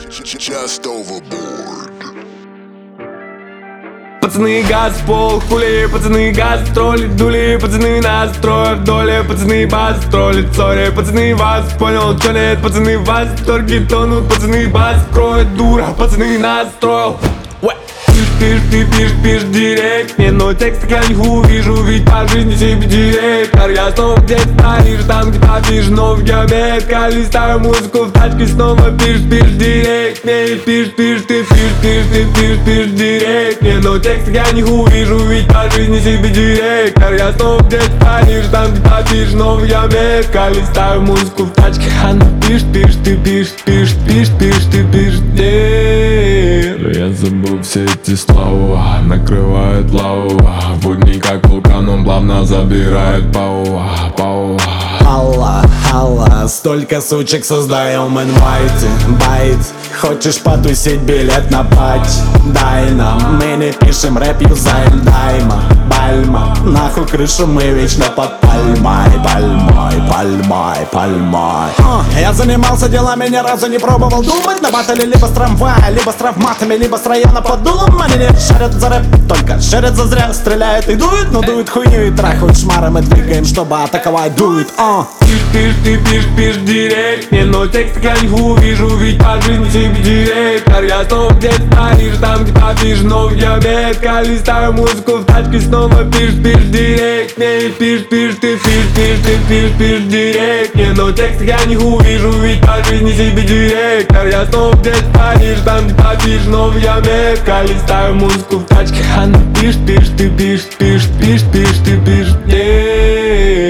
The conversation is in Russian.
Just overboard. Пацаны, газ в пол, хули, пацаны, газ троллит, дули, пацаны, настроя в доле, пацаны, бас троллит, сори, пацаны, вас понял, чё нет, пацаны, вас в торге тонут, пацаны, бас кроет, дура, пацаны, настроил. Пишешь директ мне, но текст я не увижу, ведь по жизни себе директор. Я снова где-то стоишь, там где попишешь, но в геометка. Листаю музыку в тачке, снова пишешь директ мне. Пишешь директ мне, но текст я не увижу, ведь по жизни себе директор. Я снова где-то стоишь, там где попишешь, но в геометка. Листаю музыку в тачке, она пишешь директ. Я забыл все эти слова, накрывает лава. Будни как вулкан, он плавно забирает пауа. Алла, столько сучек создаем инвайты, байт. Хочешь потусить, билет на пати? Дай нам, мы не пишем рэп, юзаем дайма, бальма. Нахуй крышу мы вечно под пальмой. Я занимался делами, ни разу не пробовал думать. На батале либо с трамвая, либо с травматами, либо с района под дулом. Они не шарят за рэп, только шарят за зря. Стреляют и дуют, но дуют хуйню и трахают шмаром. Мы двигаем, чтобы атаковать, дует. Пишешь директ мне, но текст я не увижу, ведь по жизни себе директор. Я снова где-то стоишь, там где попишешь, но в геометка. Листаю музыку в тачке, снова пишешь директ мне. Пишешь директ мне, но текст я не увижу, ведь по жизни себе директор. Я снова где-то стоишь, там где попишешь, но в геометка. Листаю музыку в тачке, она пишешь мне.